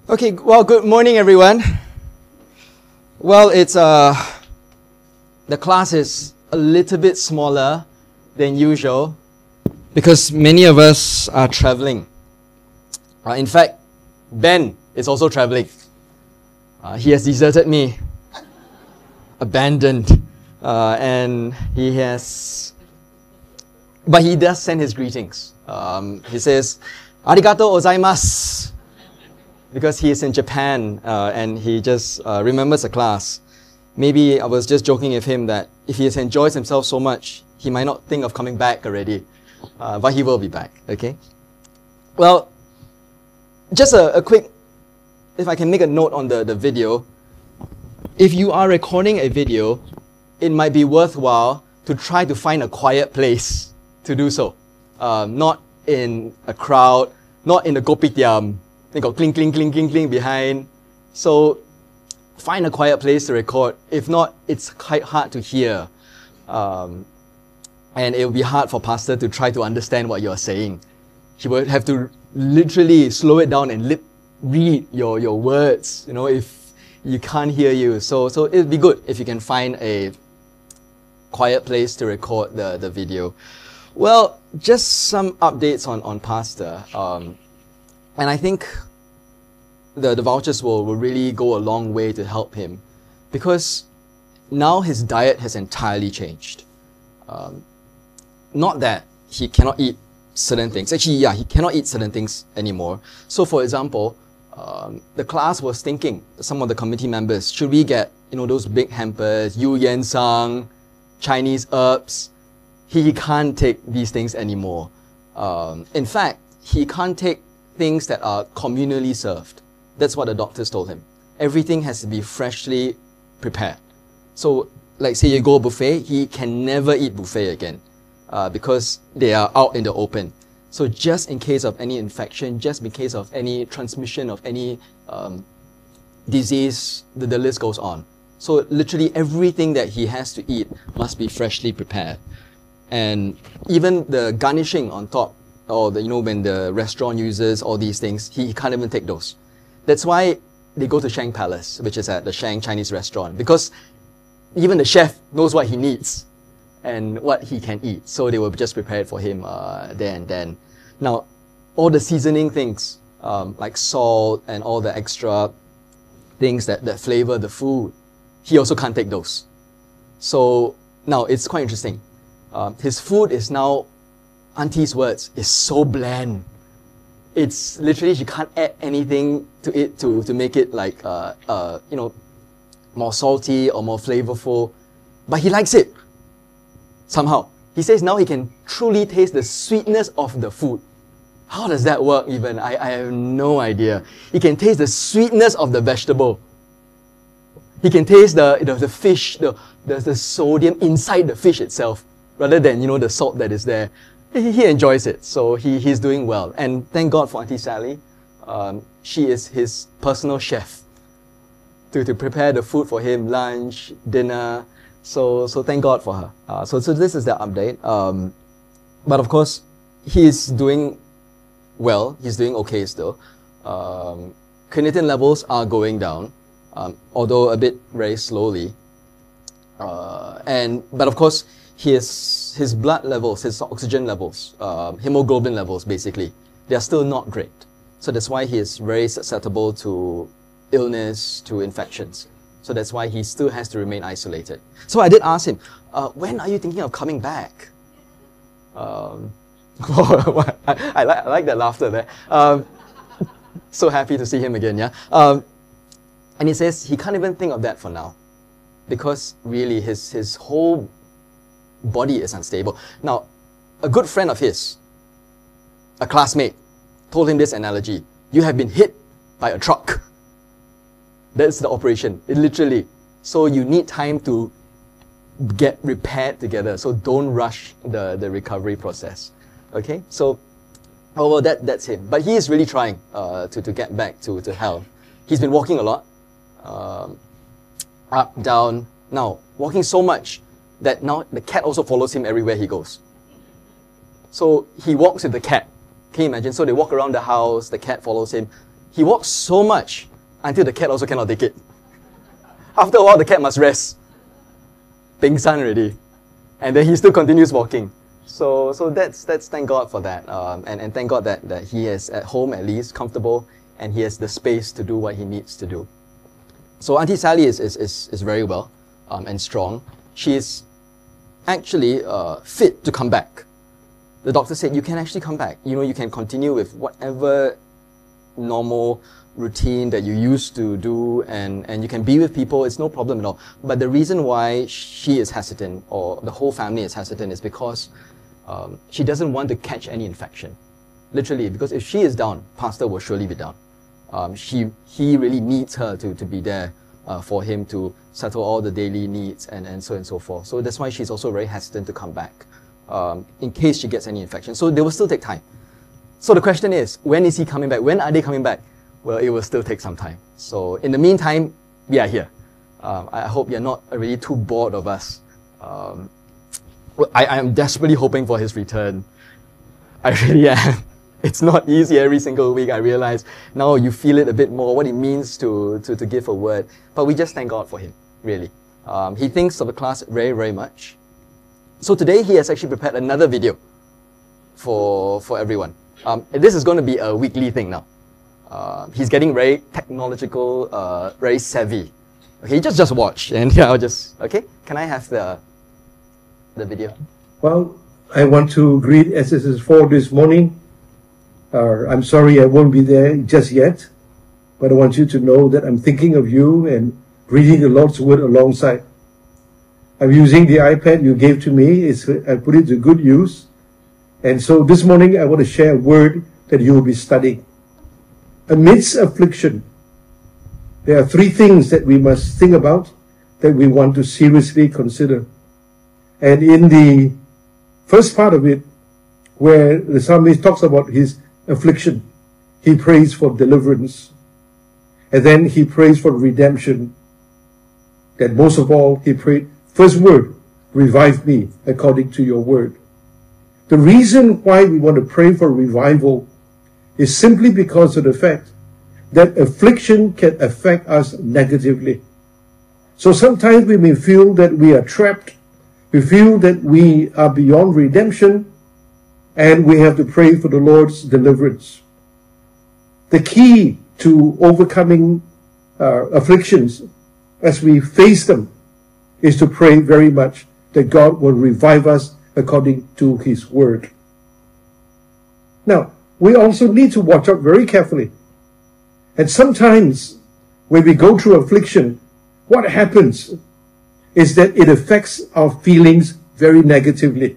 Okay, well, good morning, everyone. Well, it's the class is a little bit smaller than usual because many of us are traveling. In fact, Ben is also traveling. He has deserted me, abandoned, and but he does send his greetings. He says, "Arigato gozaimasu," because he is in Japan and he just remembers the class. Maybe I was just joking with him that if he has enjoyed himself so much, he might not think of coming back already, but he will be back, okay? Well, just a quick, if I can make a note on the video, if you are recording a video, it might be worthwhile to try to find a quiet place to do so. Not in a crowd, not in the kopitiam. They got cling, cling, cling, cling, cling behind. So find a quiet place to record. If not, it's quite hard to hear. And it will be hard for pastor to try to understand what you're saying. He would have to literally slow it down and lip read your words, if you can't hear you. So it'd be good if you can find a quiet place to record the video. Well, just some updates on pastor. And I think the vouchers will really go a long way to help him because now his diet has entirely changed. Not that he cannot eat certain things. Actually, yeah, he cannot eat certain things anymore. So for example, the class was thinking, some of the committee members, should we get, those big hampers, Yu Yan Sang, Chinese herbs? He can't take these things anymore. In fact, he can't take things that are communally served. That's what the doctors told him. Everything has to be freshly prepared. So, like say you go buffet, he can never eat buffet again because they are out in the open. So just in case of any infection, just in case of any transmission of any disease, the list goes on. So literally everything that he has to eat must be freshly prepared. And even the garnishing on top, or when the restaurant uses all these things, he can't even take those. That's why they go to Shang Palace, which is at the Shang Chinese restaurant, because even the chef knows what he needs and what he can eat. So they will just prepare it for him there and then. Now, all the seasoning things, like salt and all the extra things that flavor the food, he also can't take those. So now it's quite interesting. His food is now, Auntie's words, is so bland. It's literally, she can't add anything to it to make it like, more salty or more flavorful. But he likes it. Somehow. He says now he can truly taste the sweetness of the food. How does that work even? I have no idea. He can taste the sweetness of the vegetable. He can taste the fish, the sodium inside the fish itself, rather than, the salt that is there. He enjoys it, so he's doing well. And thank God for Auntie Sally. She is his personal chef to prepare the food for him, lunch, dinner. So thank God for her. So this is the update. But of course, he's doing well. He's doing okay still. Creatinine levels are going down, although a bit very slowly. But of course, his blood levels, his oxygen levels, hemoglobin levels basically, they are still not great. So that's why he is very susceptible to illness, to infections. So that's why he still has to remain isolated. So I did ask him, when are you thinking of coming back? I like that laughter there. So happy to see him again, yeah? And he says he can't even think of that for now because really his whole body is unstable. Now, a good friend of his, a classmate, told him this analogy. You have been hit by a truck. That's the operation, literally. So you need time to get repaired together. So don't rush the recovery process. Okay? So, well, that's him. But he is really trying to get back to health. He's been walking a lot. Up, down. Now, walking so much that now the cat also follows him everywhere he goes. So he walks with the cat. Can you imagine? So they walk around the house, the cat follows him. He walks so much until the cat also cannot take it. After a while, the cat must rest. Peng san already. And then he still continues walking. So that's thank God for that. And thank God that he is at home at least, comfortable, and he has the space to do what he needs to do. So Auntie Sally is very well and strong. She is actually fit to come back. The doctor said, you can actually come back. You can continue with whatever normal routine that you used to do, and you can be with people. It's no problem at all. But the reason why she is hesitant, or the whole family is hesitant, is because she doesn't want to catch any infection. Literally, because if she is down, Pastor will surely be down. He really needs her to be there for him to settle all the daily needs and so on and so forth. So that's why she's also very hesitant to come back in case she gets any infection. So they will still take time. So the question is, when is he coming back? When are they coming back? Well, it will still take some time. So in the meantime, we are here. I hope you're not already too bored of us. I am desperately hoping for his return. I really am. It's not easy every single week, I realize. Now you feel it a bit more, what it means to give a word. But we just thank God for him, really. He thinks of the class very, very much. So today he has actually prepared another video for everyone. This is going to be a weekly thing now. He's getting very technological, very savvy. Okay, just watch, and I'll just, okay? Can I have the video? Well, I want to greet SSS4 this morning. I'm sorry I won't be there just yet, but I want you to know that I'm thinking of you and reading the Lord's Word alongside. I'm using the iPad you gave to me. I put it to good use. And so this morning I want to share a word that you will be studying. Amidst affliction, there are three things that we must think about, that we want to seriously consider. And in the first part of it, where the psalmist talks about his affliction, he prays for deliverance. And then he prays for redemption. And most of all, he prayed, first word, revive me according to your word. The reason why we want to pray for revival is simply because of the fact that affliction can affect us negatively. So sometimes we may feel that we are trapped. We feel that we are beyond redemption, and we have to pray for the Lord's deliverance. The key to overcoming afflictions as we face them is to pray very much that God will revive us according to his word. Now, we also need to watch out very carefully. And sometimes when we go through affliction, what happens is that it affects our feelings very negatively.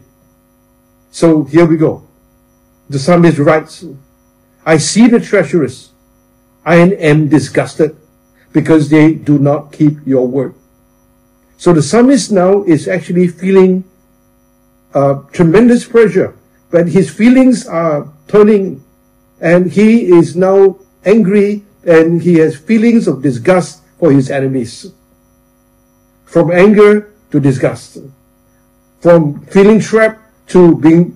So here we go. The psalmist writes, I see the treacherous. I am disgusted because they do not keep your word. So the psalmist now is actually feeling tremendous pressure, but his feelings are turning, and he is now angry, and he has feelings of disgust for his enemies. From anger to disgust. From feeling trapped to being,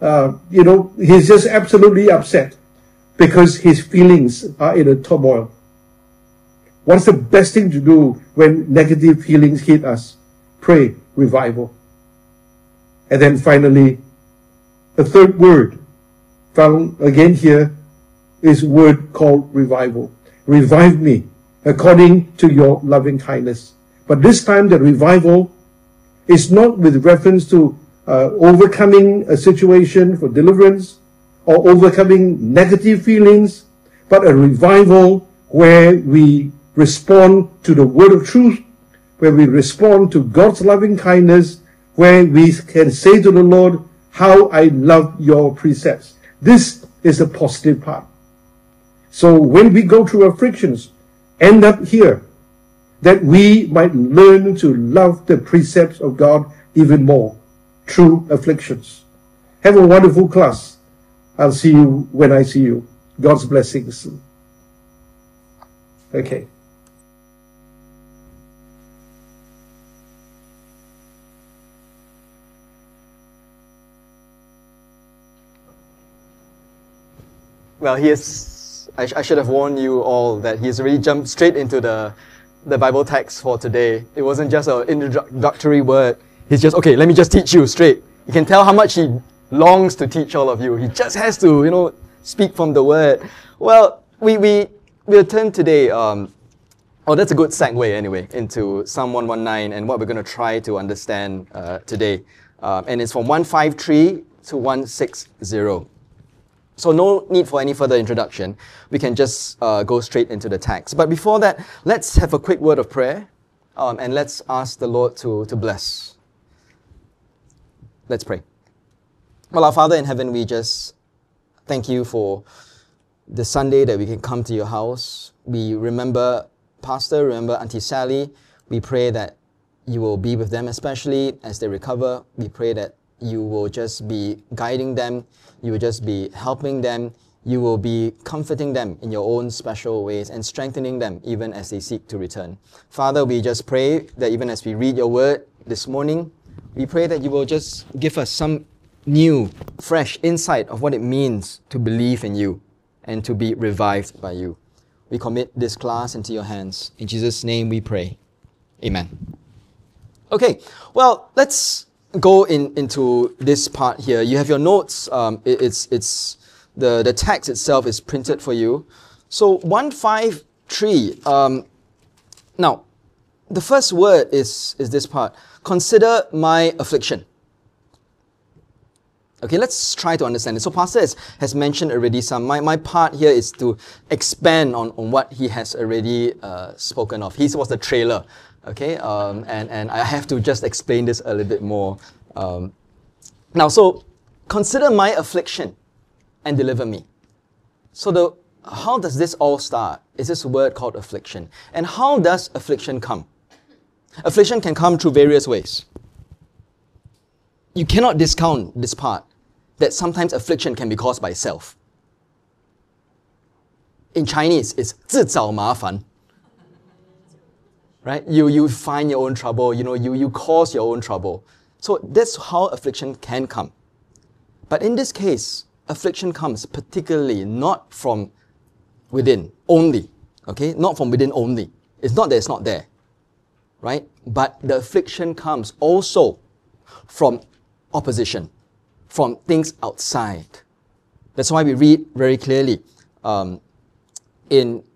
he's just absolutely upset because his feelings are in a turmoil. What's the best thing to do when negative feelings hit us? Pray revival. And then finally, the third word found again here is a word called revival. Revive me according to your loving kindness. But this time the revival is not with reference to overcoming a situation for deliverance or overcoming negative feelings, but a revival where we respond to the word of truth, where we respond to God's loving kindness, where we can say to the Lord, how I love your precepts. This is the positive part. So when we go through afflictions, end up here, that we might learn to love the precepts of God even more through afflictions. Have a wonderful class. I'll see you when I see you. God's blessings. Okay. Well, he has I should have warned you all that he's already jumped straight into the Bible text for today. It wasn't just an introductory word. He's just, okay, let me just teach you straight. You can tell how much he longs to teach all of you. He just has to, speak from the word. Well, we'll turn today, that's a good segue anyway, into Psalm 119 and what we're going to try to understand today. And it's from 153 to 160. So no need for any further introduction. We can just go straight into the text. But before that, let's have a quick word of prayer and let's ask the Lord to bless. Let's pray. Well, our Father in heaven, we just thank you for the Sunday that we can come to your house. We remember Pastor, remember Auntie Sally. We pray that you will be with them, especially as they recover. We pray that you will just be guiding them. You will just be helping them. You will be comforting them in your own special ways and strengthening them even as they seek to return. Father, we just pray that even as we read your word this morning, we pray that you will just give us some new, fresh insight of what it means to believe in you and to be revived by you. We commit this class into your hands. In Jesus' name we pray. Amen. Okay, well, let's go into this part here. You have your notes. It's the text itself is printed for you. So 153. Now, the first word is this part. Consider my affliction. Okay, let's try to understand it. So Pastor has mentioned already some. My part here is to expand on what he has already spoken of. His was the trailer. Okay, and I have to just explain this a little bit more. Now, so consider my affliction and deliver me. So how does this all start? Is this word called affliction? And how does affliction come? Affliction can come through various ways. You cannot discount this part, that sometimes affliction can be caused by self. In Chinese, it's 自找麻烦. Right? You find your own trouble, you cause your own trouble. So that's how affliction can come. But in this case, affliction comes particularly not from within only. Okay? Not from within only. It's not that it's not there. Right? But the affliction comes also from opposition, from things outside. That's why we read very clearly in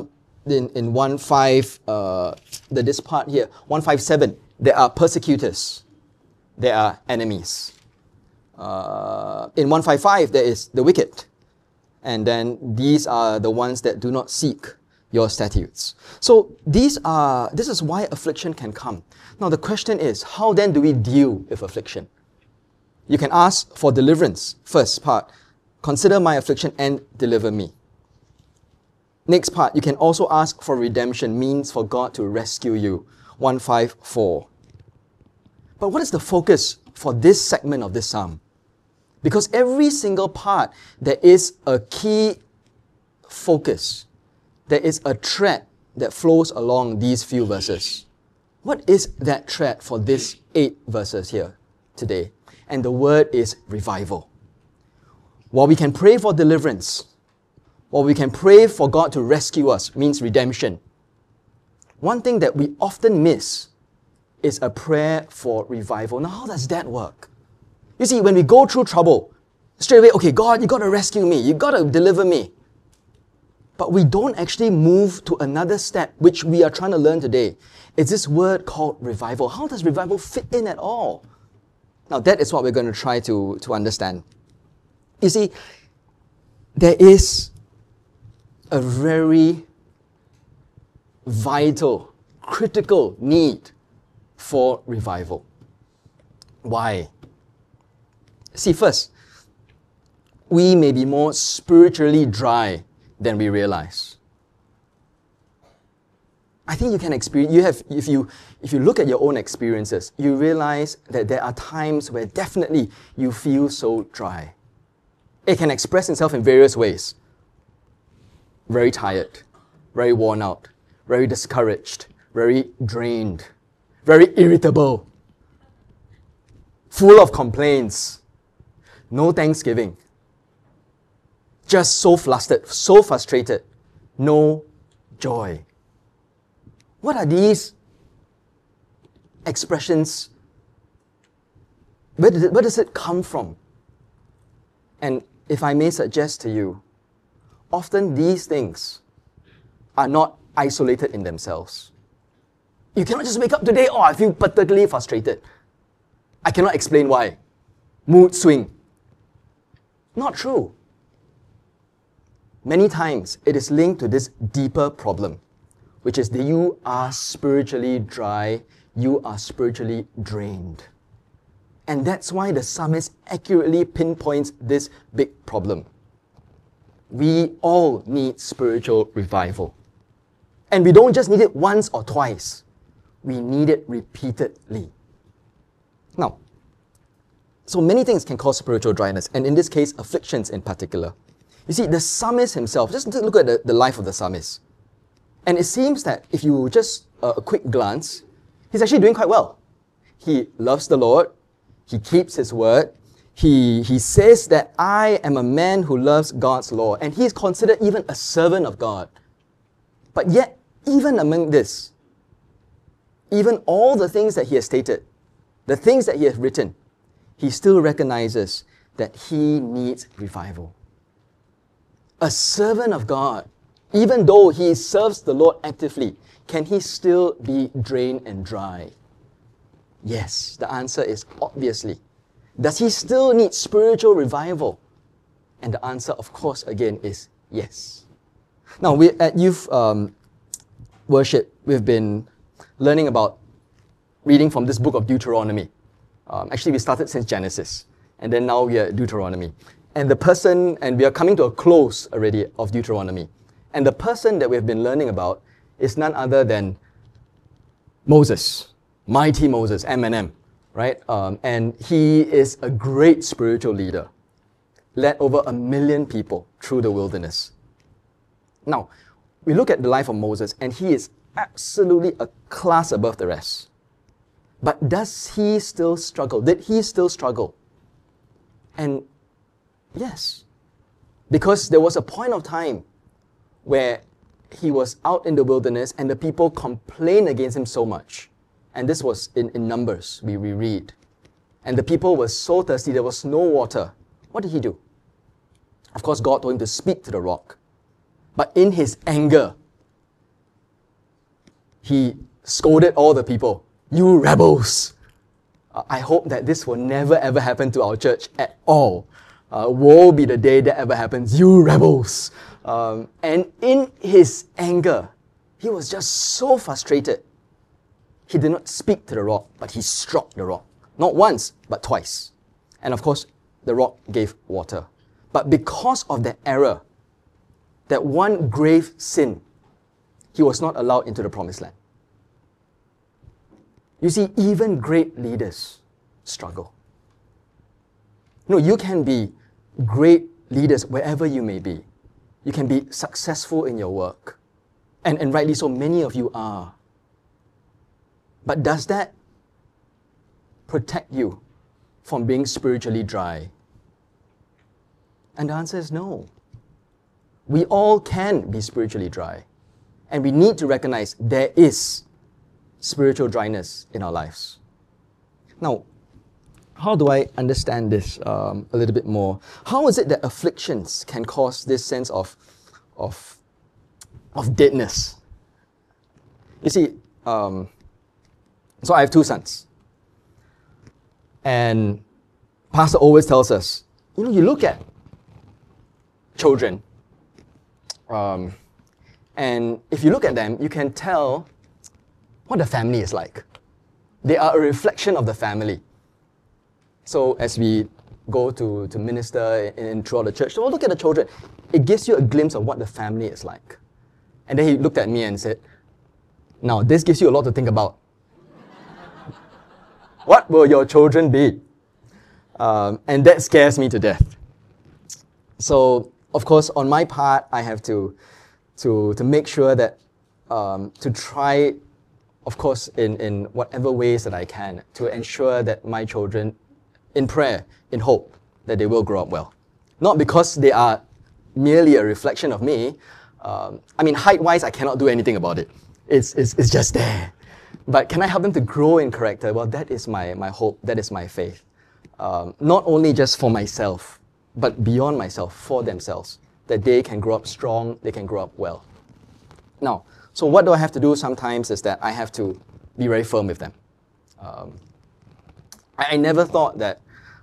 1.5, this part here, 157, there are persecutors, there are enemies. In 155, there is the wicked. And then these are the ones that do not seek your statutes. So this is why affliction can come. Now the question is, how then do we deal with affliction? You can ask for deliverance. First part, consider my affliction and deliver me. Next part, you can also ask for redemption, means for God to rescue you. 154. But what is the focus for this segment of this psalm? Because every single part, there is a key focus. There is a thread that flows along these few verses. What is that thread for these 8 verses here today? And the word is revival. While we can pray for deliverance, while we can pray for God to rescue us, means redemption, one thing that we often miss is a prayer for revival. Now, how does that work? You see, when we go through trouble, straight away, okay, God, you got to rescue me. You got to deliver me. But we don't actually move to another step, which we are trying to learn today. It's this word called revival. How does revival fit in at all? Now, that is what we're going to try to understand. You see, there is a very vital, critical need for revival. Why? See, first, we may be more spiritually dry than we realize. I think you can experience, if you look at your own experiences, you realize that there are times where definitely you feel so dry. It can express itself in various ways. Very tired, very worn out, very discouraged, very drained, very irritable, full of complaints, no thanksgiving. just so flustered, so frustrated, no joy. What are these expressions? Where does it come from? And if I may suggest to you, often these things are not isolated in themselves. You cannot just wake up today, oh, I feel particularly frustrated. I cannot explain why. Mood swing. Not true. Many times it is linked to this deeper problem, which is that you are spiritually dry, you are spiritually drained. And that's why the psalmist accurately pinpoints this big problem. We all need spiritual revival. And we don't just need it once or twice. We need it repeatedly. Now, so many things can cause spiritual dryness, and in this case, afflictions in particular. You see, the psalmist himself, just look at the life of the psalmist. And it seems that if you just a quick glance, he's actually doing quite well. He loves the Lord. He keeps his word. He says that I am a man who loves God's law. And he is considered even a servant of God. But yet, even among this, even all the things that he has stated, the things that he has written, he still recognizes that he needs revival. A servant of God, even though he serves the Lord actively, can he still be drained and dry? Yes, the answer is obviously. Does he still need spiritual revival? And the answer, of course, again, is yes. Now, we at Youth Worship, we've been learning about reading from this book of Deuteronomy. Actually, we started since Genesis, and then now we are at Deuteronomy. And we are coming to a close already of Deuteronomy. And the person that we've been learning about is none other than Moses, mighty Moses, M&M, right? And he is a great spiritual leader, led over 1 million people through the wilderness. Now, we look at the life of Moses, and he is absolutely a class above the rest. But does he still struggle? Did he still struggle? And yes, because there was a point of time where he was out in the wilderness and the people complained against him so much. And this was in Numbers, we read. And the people were so thirsty, there was no water. What did he do? Of course, God told him to speak to the rock. But in his anger, he scolded all the people. You rebels! I hope that this will never ever happen to our church at all. Woe be the day that ever happens. You rebels! And in his anger, he was just so frustrated. He did not speak to the rock, but he struck the rock. Not once, but twice. And of course, the rock gave water. But because of that error, that one grave sin, he was not allowed into the promised land. You see, even great leaders struggle. No, you can be great leaders wherever you may be. You can be successful in your work. And rightly so, many of you are. But does that protect you from being spiritually dry? And the answer is no. We all can be spiritually dry. And we need to recognize there is spiritual dryness in our lives. Now, how do I understand this a little bit more? How is it that afflictions can cause this sense of deadness? You see, so I have 2 sons. And Pastor always tells us, you look at children, and if you look at them, you can tell what the family is like. They are a reflection of the family. So as we go to minister throughout the church, so look at the children. It gives you a glimpse of what the family is like. And then he looked at me and said, now this gives you a lot to think about. What will your children be? And that scares me to death. So, of course, on my part, I have to make sure that, to try, of course, in whatever ways that I can, to ensure that my children, in prayer, in hope, that they will grow up well. Not because they are merely a reflection of me, I mean, height-wise, I cannot do anything about it. It's just there. But can I help them to grow in character? Well, that is my hope. That is my faith. Not only just for myself, but beyond myself, for themselves. That they can grow up strong, they can grow up well. Now, so what do I have to do sometimes is that I have to be very firm with them. I never thought that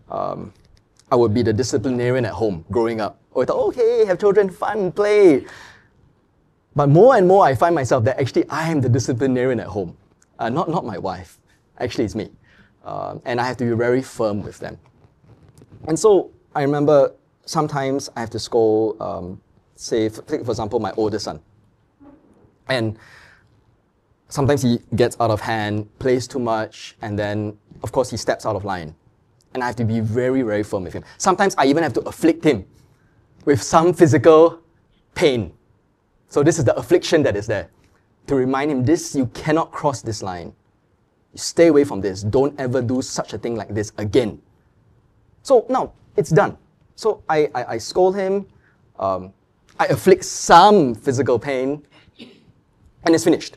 I would be the disciplinarian at home growing up. Or I thought, okay, have children, fun, play. But more and more I find myself that actually I am the disciplinarian at home. Not my wife. Actually, it's me. And I have to be very firm with them. And so I remember sometimes I have to scold, say, for example, my older son. And sometimes he gets out of hand, plays too much, and then, of course, he steps out of line. And I have to be very, very firm with him. Sometimes I even have to afflict him with some physical pain. So this is the affliction that is there. To remind him, you cannot cross this line. You stay away from this. Don't ever do such a thing like this again. So now, it's done. So I scold him, I afflict some physical pain, and it's finished.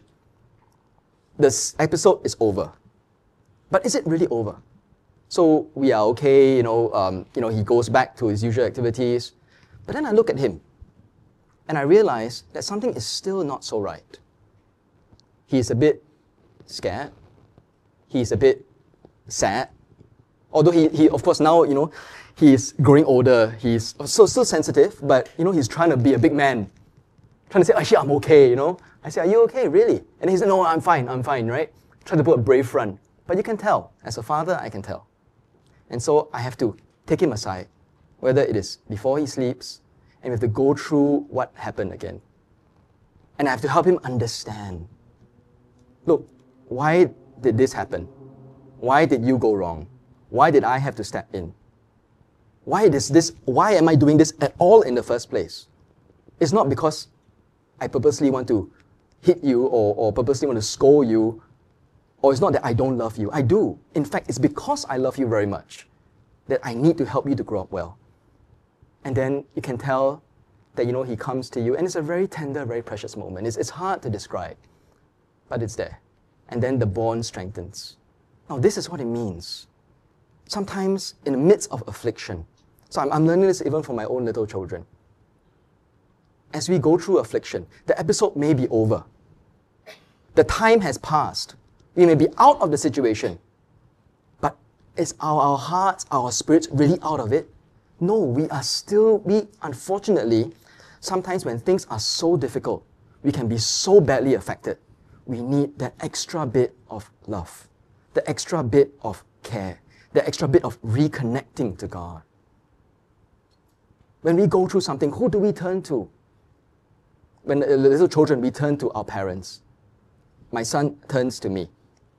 This episode is over. But is it really over? So we are okay, he goes back to his usual activities. But then I look at him, and I realize that something is still not so right. He's a bit scared. He's a bit sad. Although he of course now, he's growing older. He's still sensitive, but, he's trying to be a big man. Trying to say, actually, I'm okay, I say, are you okay, really? And he said, no, I'm fine, right? Trying to put a brave front. But you can tell. As a father, I can tell. And so I have to take him aside, whether it is before he sleeps, and we have to go through what happened again. And I have to help him understand. Look, why did this happen? Why did you go wrong? Why did I have to step in? Why am I doing this at all in the first place? It's not because I purposely want to hit you or purposely want to scold you, or it's not that I don't love you. I do. In fact, it's because I love you very much that I need to help you to grow up well. And then you can tell that, he comes to you, and it's a very tender, very precious moment. It's hard to describe, but it's there. And then the bond strengthens. Now, this is what it means. Sometimes in the midst of affliction, so I'm learning this even for my own little children. As we go through affliction, the episode may be over. The time has passed. We may be out of the situation. But is our hearts, our spirits really out of it? No, we unfortunately, sometimes when things are so difficult, we can be so badly affected. We need that extra bit of love, the extra bit of care, the extra bit of reconnecting to God. When we go through something, who do we turn to? When little children, we turn to our parents. My son turns to me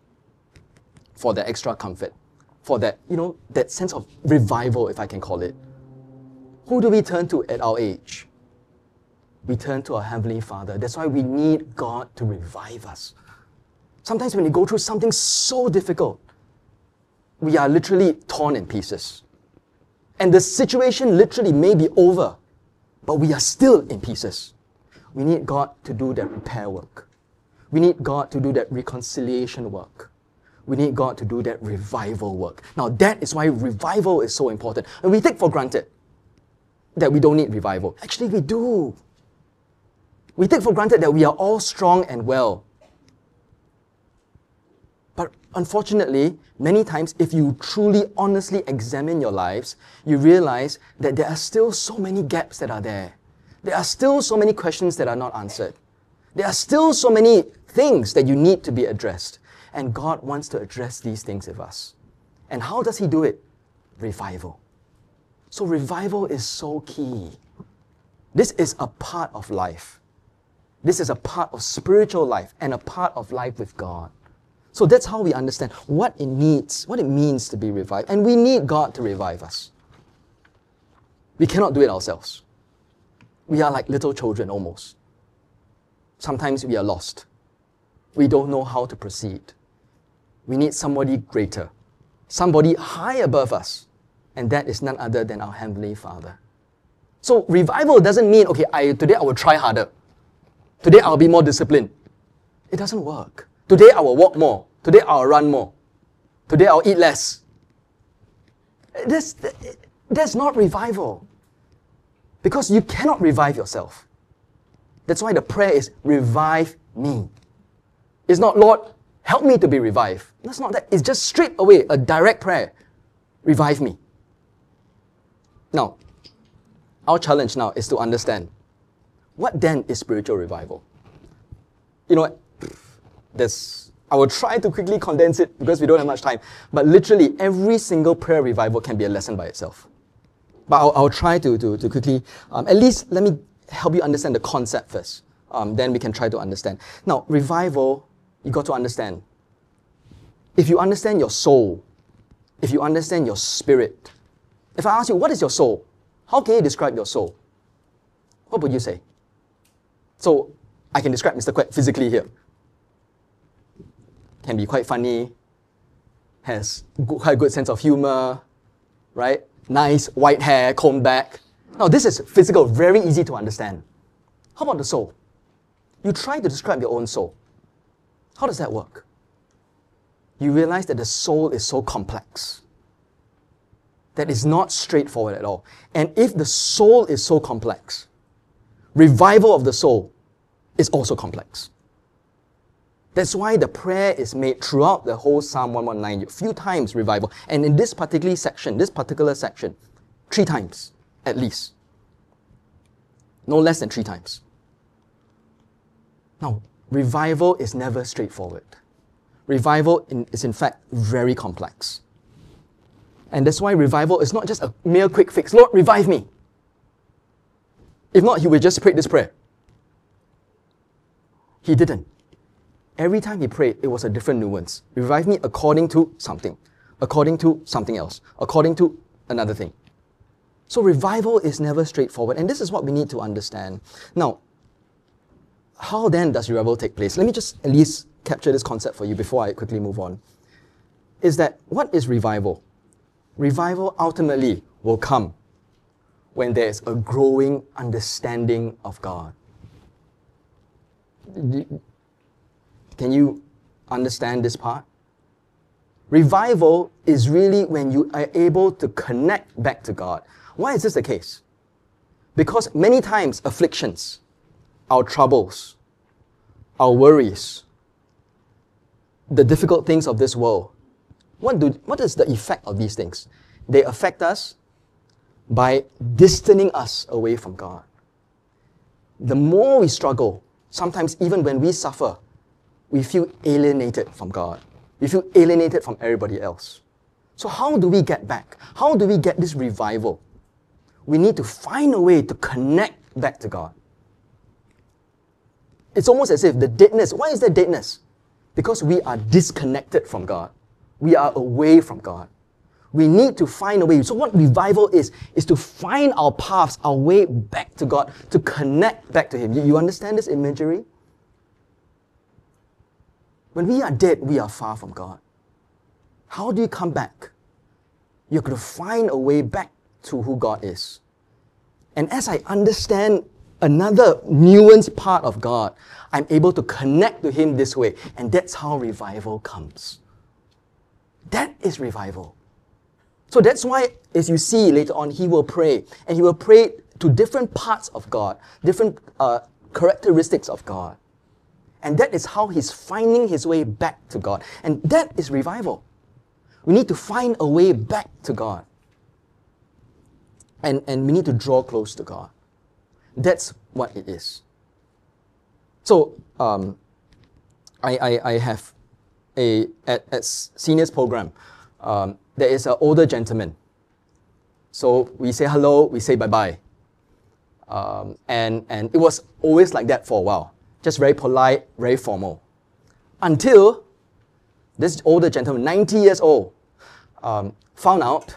for the extra comfort, for that, that sense of revival, if I can call it. Who do we turn to at our age? We turn to our Heavenly Father. That's why we need God to revive us. Sometimes when we go through something so difficult, we are literally torn in pieces. And the situation literally may be over, but we are still in pieces. We need God to do that repair work. We need God to do that reconciliation work. We need God to do that revival work. Now that is why revival is so important. And we take for granted that we don't need revival. Actually, we do. We take for granted that we are all strong and well. But unfortunately, many times, if you truly, honestly examine your lives, you realize that there are still so many gaps that are there. There are still so many questions that are not answered. There are still so many things that you need to be addressed. And God wants to address these things with us. And how does He do it? Revival. So revival is so key. This is a part of life. This is a part of spiritual life and a part of life with God. So that's how we understand what it means to be revived. And we need God to revive us. We cannot do it ourselves. We are like little children almost. Sometimes we are lost. We don't know how to proceed. We need somebody greater, somebody high above us, and that is none other than our Heavenly Father. So revival doesn't mean, okay, today I will try harder. Today I'll be more disciplined. It doesn't work. Today I will walk more. Today I'll run more. Today I'll eat less. That's not revival. Because you cannot revive yourself. That's why the prayer is, revive me. It's not, Lord, help me to be revived. That's not that. It's just straight away a direct prayer. Revive me. Now, our challenge now is to understand, what then is spiritual revival? You know, I will try to quickly condense it because we don't have much time. But literally, every single prayer revival can be a lesson by itself. But I'll try to quickly, at least let me help you understand the concept first. Then we can try to understand. Now, revival, you got to understand. If you understand your soul, if you understand your spirit, if I ask you, what is your soul? How can you describe your soul? What would you say? So, I can describe Mr. Kwek physically here. Can be quite funny, has quite a good sense of humor, right? Nice white hair, combed back. Now, this is physical, very easy to understand. How about the soul? You try to describe your own soul. How does that work? You realize that the soul is so complex. That is not straightforward at all. And if the soul is so complex, revival of the soul is also complex. That's why the prayer is made throughout the whole Psalm 119, a few times revival. And in this particular section, 3 times at least. No less than 3 times. Now, revival is never straightforward. Revival is in fact very complex. And that's why revival is not just a mere quick fix. Lord, revive me. If not, he would just pray this prayer. He didn't. Every time he prayed, it was a different nuance. Revive me according to something else, according to another thing. So revival is never straightforward, and this is what we need to understand. Now, how then does revival take place? Let me just at least capture this concept for you before I quickly move on. Is that, what is revival? Revival ultimately will come when there is a growing understanding of God. Can you understand this part? Revival is really when you are able to connect back to God. Why is this the case? Because many times afflictions, our troubles, our worries, the difficult things of this world, what is the effect of these things? They affect us by distancing us away from God. The more we struggle, sometimes even when we suffer, we feel alienated from God. We feel alienated from everybody else. So how do we get back? How do we get this revival? We need to find a way to connect back to God. It's almost as if the deadness, why is there deadness? Because we are disconnected from God. We are away from God. We need to find a way. So what revival is to find our paths, our way back to God, to connect back to Him. You understand this imagery? When we are dead, we are far from God. How do you come back? You're going to find a way back to who God is. And as I understand another nuanced part of God, I'm able to connect to Him this way. And that's how revival comes. That is revival. So that's why, as you see later on, he will pray. And he will pray to different parts of God, different characteristics of God. And that is how he's finding his way back to God. And that is revival. We need to find a way back to God. And we need to draw close to God. That's what it is. So, I have at seniors program, there is an older gentleman. So we say hello, we say bye-bye. And it was always like that for a while. Just very polite, very formal. Until this older gentleman, 90 years old, found out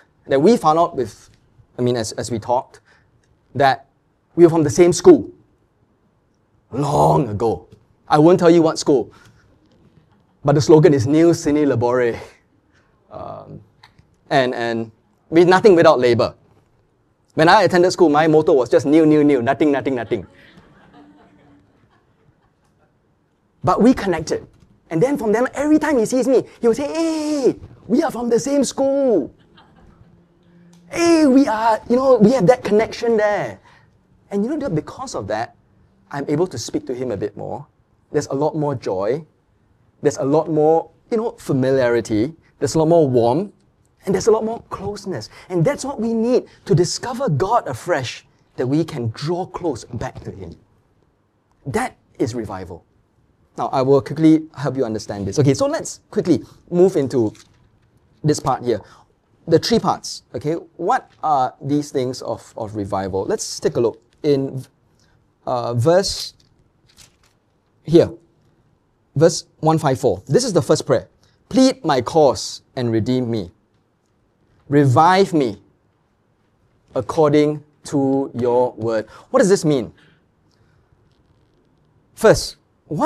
as we talked, that we were from the same school. Long ago. I won't tell you what school. But the slogan is Nil Sine Labore. And nothing without labor. When I attended school, my motto was just nil, nil, nil, nothing, nothing, nothing. But we connected. And then from then, every time he sees me, he will say, hey, we are from the same school. Hey, we are, we have that connection there. And because of that, I'm able to speak to him a bit more. There's a lot more joy. There's a lot more, familiarity. There's a lot more warmth. And there's a lot more closeness. And that's what we need to discover God afresh, that we can draw close back to him. That is revival. Now, I will quickly help you understand this. Okay, so let's quickly move into this part here. The three parts, okay? What are these things of revival? Let's take a look in verse 154. This is the first prayer. Plead my cause and redeem me. Revive me according to your word. What does this mean? First,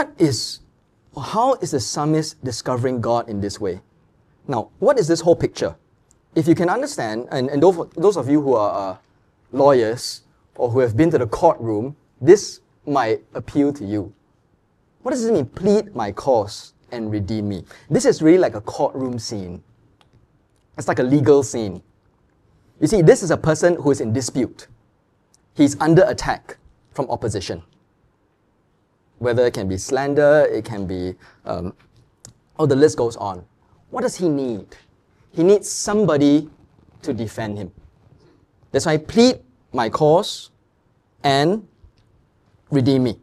how is the psalmist discovering God in this way? Now, what is this whole picture? If you can understand, and those of you who are lawyers or who have been to the courtroom, this might appeal to you. What does it mean, plead my cause and redeem me? This is really like a courtroom scene. It's like a legal scene. You see, this is a person who is in dispute. He's under attack from opposition. Whether it can be slander, it can be, the list goes on. What does he need? He needs somebody to defend him. That's why plead my cause and redeem me.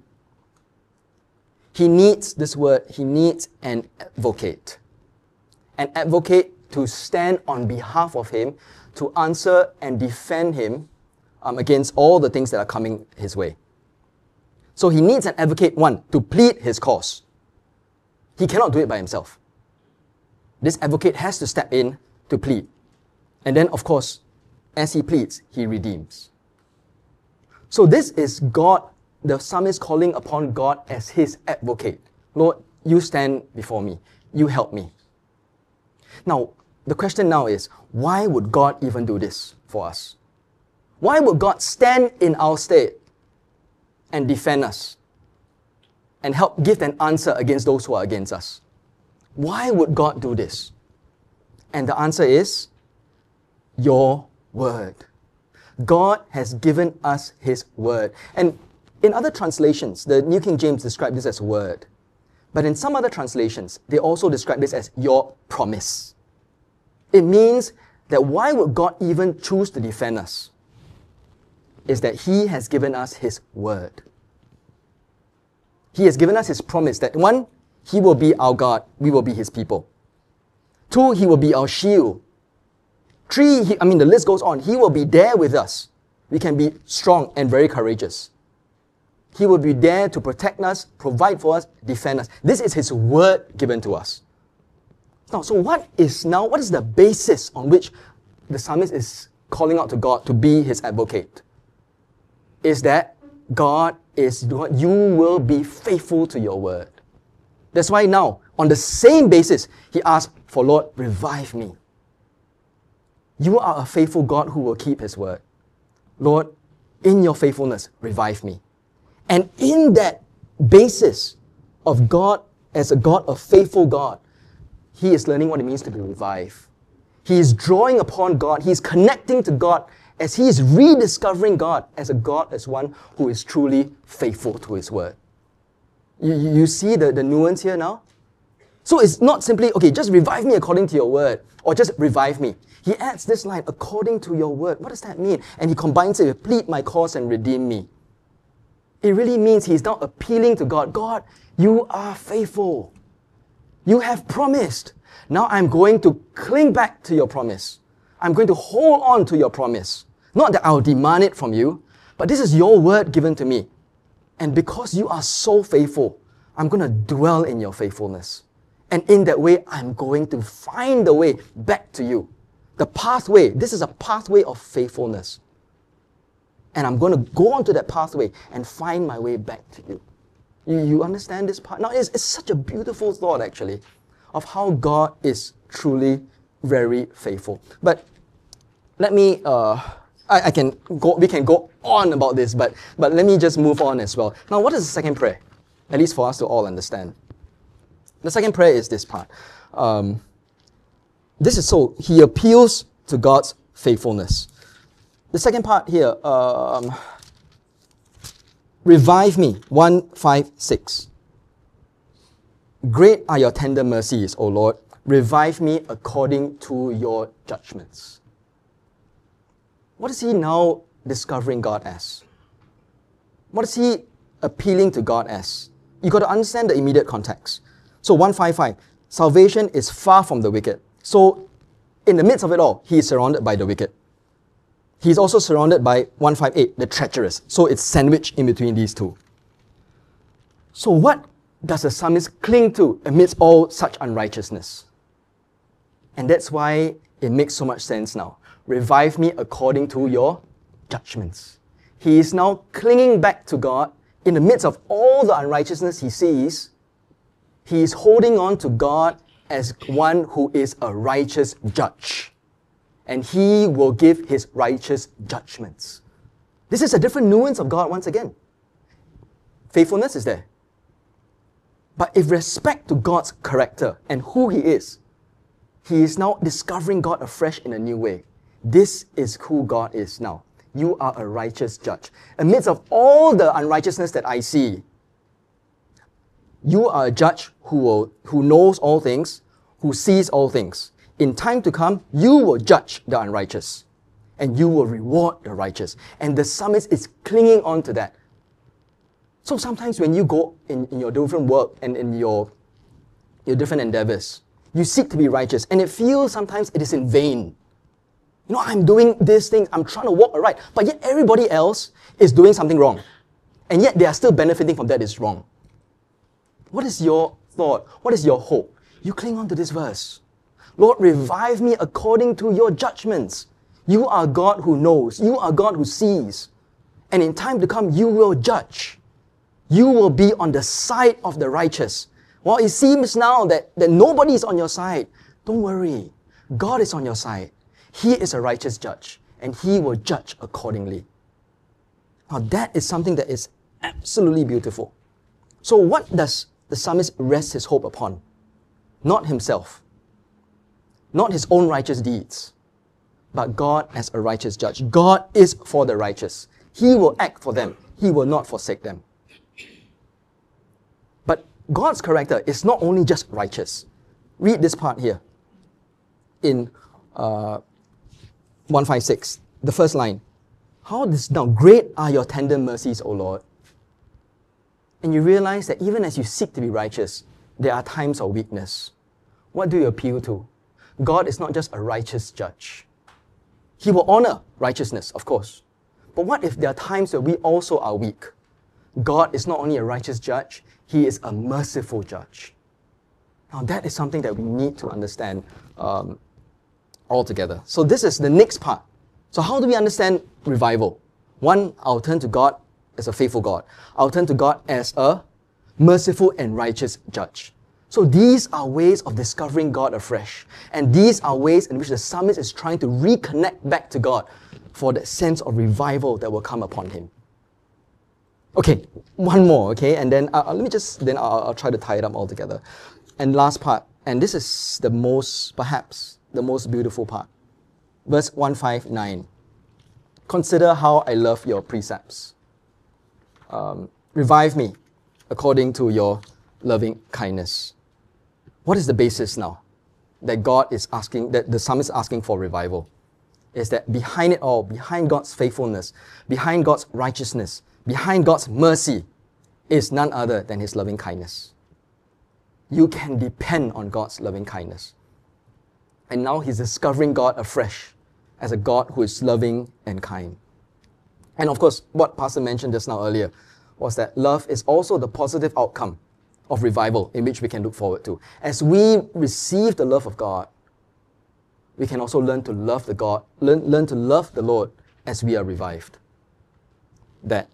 He needs this word, he needs an advocate. An advocate to stand on behalf of him, to answer and defend him against all the things that are coming his way. So he needs an advocate, one, to plead his cause. He cannot do it by himself. This advocate has to step in to plead. And then, of course, as he pleads, he redeems. So this is God, the psalmist calling upon God as his advocate. Lord, you stand before me. You help me. Now, the question now is, why would God even do this for us? Why would God stand in our stead and defend us and help give an answer against those who are against us? Why would God do this? And the answer is, your word. God has given us his word. And in other translations, the New King James describes this as word. But in some other translations, they also describe this as your promise. It means that why would God even choose to defend us? Is that he has given us his word. He has given us his promise that one, he will be our God, we will be his people. Two, he will be our shield. Three, the list goes on. He will be there with us. We can be strong and very courageous. He will be there to protect us, provide for us, defend us. This is his word given to us. Now, so what is the basis on which the psalmist is calling out to God to be his advocate? Is that God you will be faithful to your word. That's why now, on the same basis, he asks for, Lord, revive me. You are a faithful God who will keep his word. Lord, in your faithfulness, revive me. And in that basis of God as a faithful God, he is learning what it means to be revived. He is drawing upon God. He is connecting to God as he is rediscovering God as one who is truly faithful to his word. You see the nuance here now? So it's not simply, okay, just revive me according to your word, or just revive me. He adds this line, according to your word. What does that mean? And he combines it with, plead my cause and redeem me. It really means he's now appealing to God. God, you are faithful. You have promised. Now I'm going to cling back to your promise. I'm going to hold on to your promise. Not that I'll demand it from you, but this is your word given to me. And because you are so faithful, I'm going to dwell in your faithfulness. And in that way, I'm going to find the way back to you. The pathway, this is a pathway of faithfulness. And I'm going to go onto that pathway and find my way back to you. You understand this part? Now, it's such a beautiful thought, actually, of how God is truly very faithful. But let me we can go on about this, but let me just move on as well. Now, what is the second prayer? At least for us to all understand. The second prayer is this part. This is so, he appeals to God's faithfulness. The second part here, revive me, 1:5-6. Great are your tender mercies, O Lord. Revive me according to your judgments. What is he now discovering God as? What is he appealing to God as? You got to understand the immediate context. So 1:5:5, salvation is far from the wicked. So in the midst of it all, he is surrounded by the wicked. He's also surrounded by 1:5:8, the treacherous. So it's sandwiched in between these two. So what does the psalmist cling to amidst all such unrighteousness? And that's why it makes so much sense now. Revive me according to your judgments. He is now clinging back to God in the midst of all the unrighteousness he sees. He is holding on to God as one who is a righteous judge. And he will give his righteous judgments. This is a different nuance of God once again. Faithfulness is there. But with respect to God's character and who he is now discovering God afresh in a new way. This is who God is now. You are a righteous judge. Amidst of all the unrighteousness that I see, you are a judge who knows all things, who sees all things. In time to come, you will judge the unrighteous and you will reward the righteous. And the psalmist is clinging on to that. So sometimes when you go in your different work and in your different endeavors, you seek to be righteous and it feels sometimes it is in vain. You know, I'm doing these things, I'm trying to walk right, but yet everybody else is doing something wrong. And yet they are still benefiting from that is wrong. What is your thought? What is your hope? You cling on to this verse. Lord, revive me according to your judgments. You are God who knows. You are God who sees. And in time to come, you will judge. You will be on the side of the righteous. Well, it seems now that nobody is on your side. Don't worry. God is on your side. He is a righteous judge, and he will judge accordingly. Now, that is something that is absolutely beautiful. So what does the psalmist rest his hope upon? Not himself, not his own righteous deeds, but God as a righteous judge. God is for the righteous. He will act for them. He will not forsake them. But God's character is not only just righteous. Read this part here in 1:5-6, the first line. How this now, great are your tender mercies, O Lord. And you realize that even as you seek to be righteous, there are times of weakness. What do you appeal to? God is not just a righteous judge. He will honor righteousness, of course. But what if there are times where we also are weak? God is not only a righteous judge, he is a merciful judge. Now that is something that we need to understand altogether. So this is the next part. So how do we understand revival? One, I'll turn to God as a faithful God. I'll turn to God as a merciful and righteous judge. So these are ways of discovering God afresh. And these are ways in which the psalmist is trying to reconnect back to God for that sense of revival that will come upon him. Okay, one more, okay? And then I'll try to tie it up all together. And last part, and this is perhaps the most beautiful part. Verse 1:5-9. Consider how I love your precepts. Revive me according to your loving kindness. What is the basis now that God is asking, that the psalmist is asking for revival? Is that behind it all, behind God's faithfulness, behind God's righteousness, behind God's mercy, is none other than his loving kindness. You can depend on God's loving kindness. And now he's discovering God afresh as a God who is loving and kind. And of course, what Pastor mentioned just now earlier was that love is also the positive outcome of revival in which we can look forward to. As we receive the love of God, we can also learn to love learn to love the Lord as we are revived. That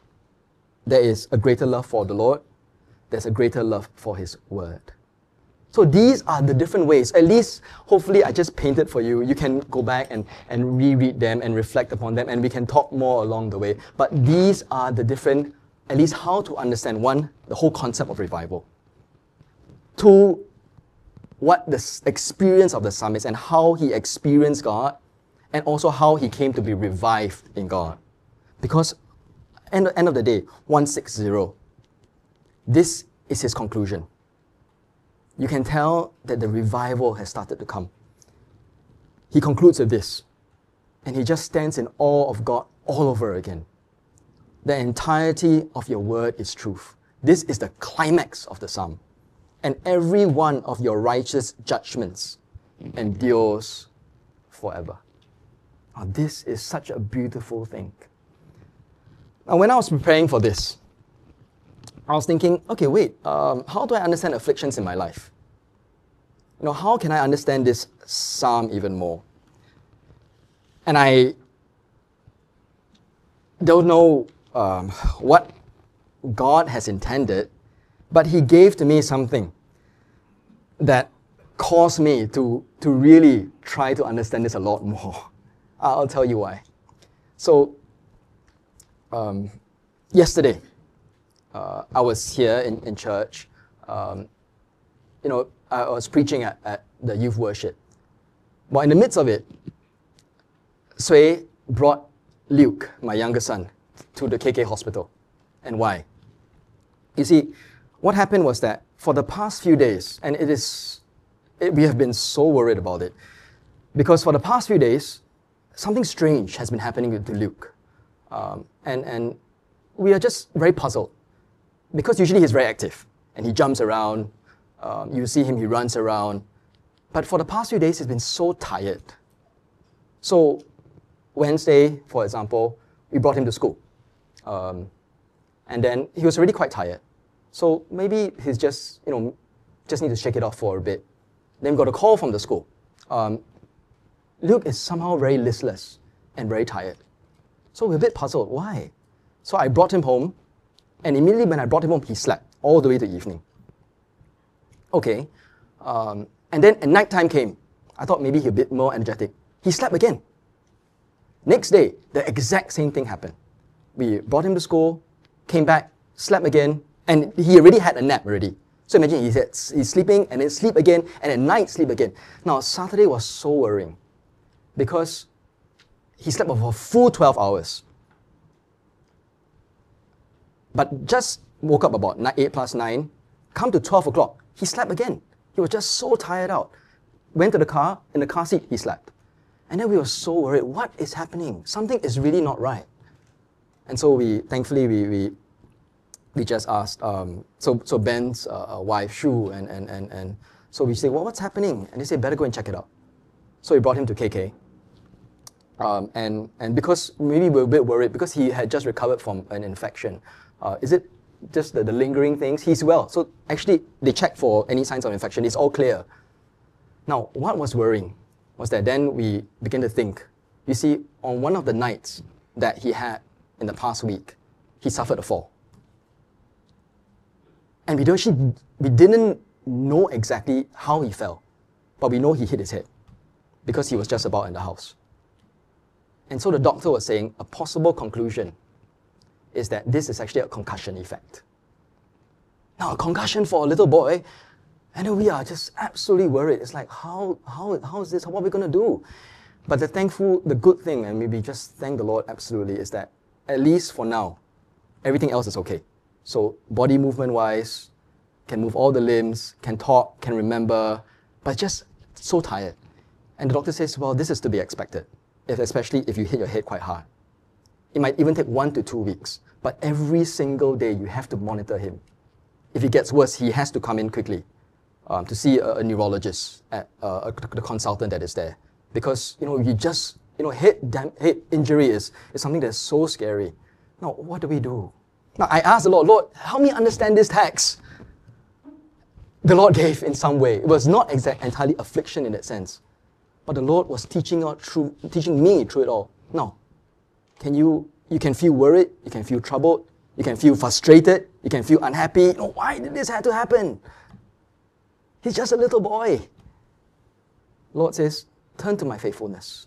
there is a greater love for the Lord, there's a greater love for his word. So these are the different ways. At least, hopefully, I just painted for you. You can go back and reread them and reflect upon them, and we can talk more along the way. But these are the different, at least how to understand, one, the whole concept of revival. Two, what the experience of the psalmist and how he experienced God, and also how he came to be revived in God. Because end of the day, 160, this is his conclusion. You can tell that the revival has started to come. He concludes with this, and he just stands in awe of God all over again. The entirety of your word is truth. This is the climax of the psalm. And every one of your righteous judgments endures forever. Now, this is such a beautiful thing. Now, when I was preparing for this, I was thinking, okay, wait, how do I understand afflictions in my life? You know, how can I understand this psalm even more? And I don't know what God has intended, but He gave to me something that caused me to really try to understand this a lot more. I'll tell you why. So, yesterday, I was here in church. I was preaching at the youth worship. But in the midst of it, Sui brought Luke, my younger son, to the KK hospital. And why? You see, what happened was that for the past few days, and we have been so worried about it, because for the past few days, something strange has been happening to Luke. And we are just very puzzled. Because usually he's very active and he jumps around. You see him, he runs around. But for the past few days, he's been so tired. So Wednesday, for example, we brought him to school. And then he was already quite tired. So maybe he's just need to shake it off for a bit. Then we got a call from the school. Luke is somehow very listless and very tired. So we're a bit puzzled. Why? So I brought him home. And immediately when I brought him home, he slept all the way to evening. Okay. And then at night time came. I thought maybe he'd be a bit more energetic. He slept again. Next day, the exact same thing happened. We brought him to school, came back, slept again, and he already had a nap already. So imagine he's sleeping and then sleep again, and at night sleep again. Now, Saturday was so worrying because he slept for a full 12 hours. But just woke up about 8 plus 9, come to 12 o'clock, he slept again. He was just so tired out. Went to the car, in the car seat, he slept. And then we were so worried, what is happening? Something is really not right. And so thankfully we just asked, so Ben's wife, Shu, and so we say, well, what's happening? And they say, better go and check it out. So we brought him to KK. And because maybe we were a bit worried, because he had just recovered from an infection. Is it just the lingering things? He's well. So actually, they checked for any signs of infection. It's all clear. Now, what was worrying was that then we began to think, you see, on one of the nights that he had in the past week, he suffered a fall. And we didn't know exactly how he fell, but we know he hit his head because he was just about in the house. And so the doctor was saying a possible conclusion is that this is actually a concussion effect. Now, a concussion for a little boy, and then we are just absolutely worried. It's like, how is this? What are we going to do? But the good thing, and maybe just thank the Lord absolutely, is that at least for now, everything else is okay. So body movement-wise, can move all the limbs, can talk, can remember, but just so tired. And the doctor says, well, this is to be expected, especially if you hit your head quite hard. It might even take 1 to 2 weeks, but every single day you have to monitor him. If it gets worse, he has to come in quickly to see a neurologist, the consultant that is there. Because, head injury is something that's so scary. Now, what do we do? Now, I asked the Lord, help me understand this text. The Lord gave in some way. It was not entirely affliction in that sense. But the Lord was teaching me through it all. Now, you can feel worried, you can feel troubled, you can feel frustrated, you can feel unhappy. Why did this have to happen? He's just a little boy. Lord says, turn to my faithfulness.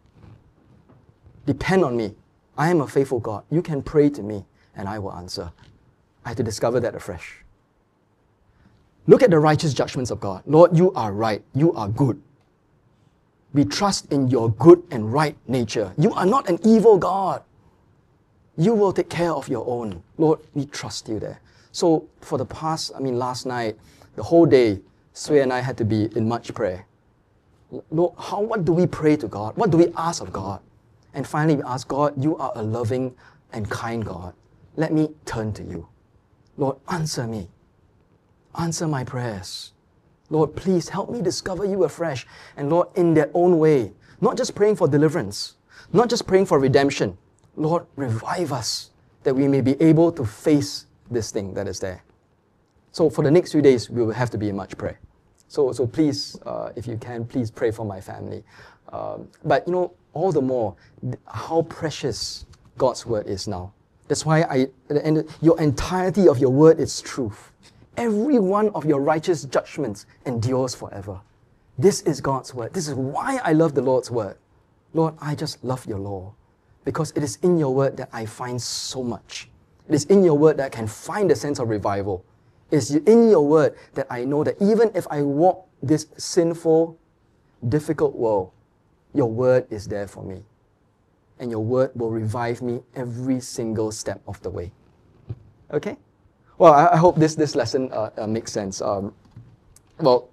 Depend on me. I am a faithful God. You can pray to me and I will answer. I had to discover that afresh. Look at the righteous judgments of God. Lord, you are right. You are good. We trust in your good and right nature. You are not an evil God. You will take care of your own. Lord, we trust you there. So for the last night, the whole day, Sway and I had to be in much prayer. Lord, what do we pray to God? What do we ask of God? And finally we ask, God, you are a loving and kind God. Let me turn to you. Lord, answer me. Answer my prayers. Lord, please help me discover you afresh. And Lord, in their own way, not just praying for deliverance, not just praying for redemption. Lord, revive us that we may be able to face this thing that is there. So for the next few days, we will have to be in much prayer. So please, if you can, please pray for my family. But all the more, how precious God's word is now. That's why your entirety of your word is truth. Every one of your righteous judgments endures forever. This is God's word. This is why I love the Lord's word. Lord, I just love your law because it is in your word that I find so much. It is in your word that I can find a sense of revival. It is in your word that I know that even if I walk this sinful, difficult world, your word is there for me. And your word will revive me every single step of the way. Okay? Well, I hope this lesson makes sense. We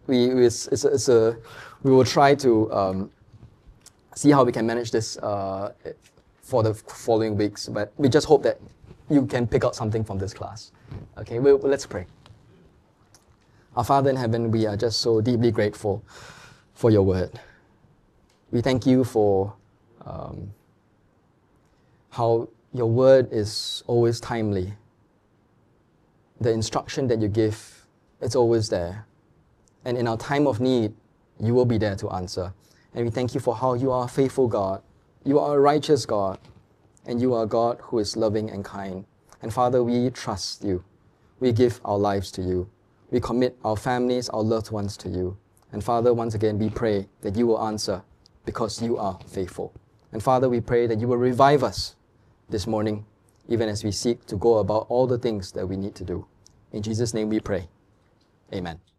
will try to see how we can manage this for the following weeks. But we just hope that you can pick out something from this class. Okay, let's pray. Our Father in heaven, we are just so deeply grateful for your word. We thank you for how your word is always timely. The instruction that you give, it's always there. And in our time of need, you will be there to answer. And we thank you for how you are a faithful God. You are a righteous God. And you are a God who is loving and kind. And Father, we trust you. We give our lives to you. We commit our families, our loved ones to you. And Father, once again, we pray that you will answer because you are faithful. And Father, we pray that you will revive us this morning, even as we seek to go about all the things that we need to do. In Jesus' name we pray. Amen.